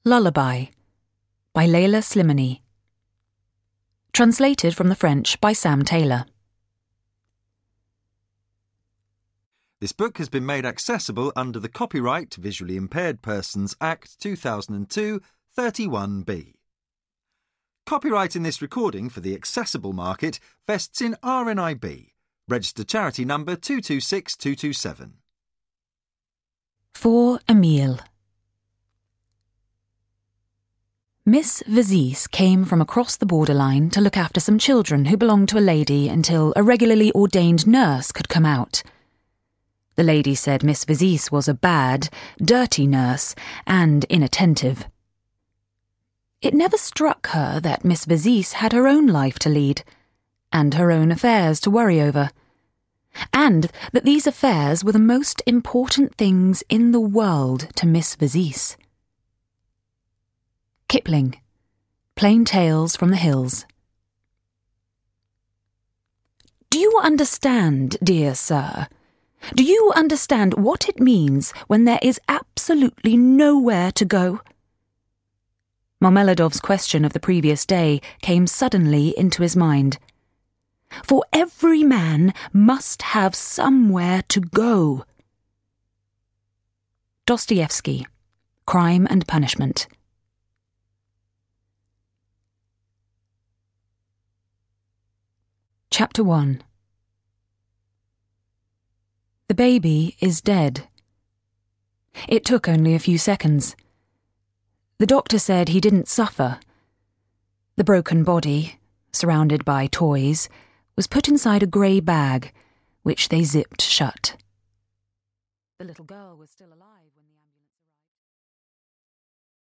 Lullaby by Leila Slimani. Translated from the French by Sam Taylor. This book has been made accessible under the Copyright Visually Impaired Persons Act 2002, 31B. Copyright in this recording for the accessible market vests in RNIB, registered charity number 226227. For Emile. Miss Vizis came from across the borderline to look after some children who belonged to a lady until a regularly ordained nurse could come out. The lady said Miss Vizis was a bad, dirty nurse and inattentive. It never struck her that Miss Vizis had her own life to lead, and her own affairs to worry over, and that these affairs were the most important things in the world to Miss Vizis. Kipling, Plain Tales from the Hills. Do you understand, dear sir? Do you understand what it means when there is absolutely nowhere to go? Marmeladov's question of the previous day came suddenly into his mind. For every man must have somewhere to go. Dostoevsky, Crime and Punishment. Chapter 1. The baby is dead. It took only a few seconds. The doctor said he didn't suffer. The broken body, surrounded by toys, was put inside a grey bag, which they zipped shut. The little girl was still alive.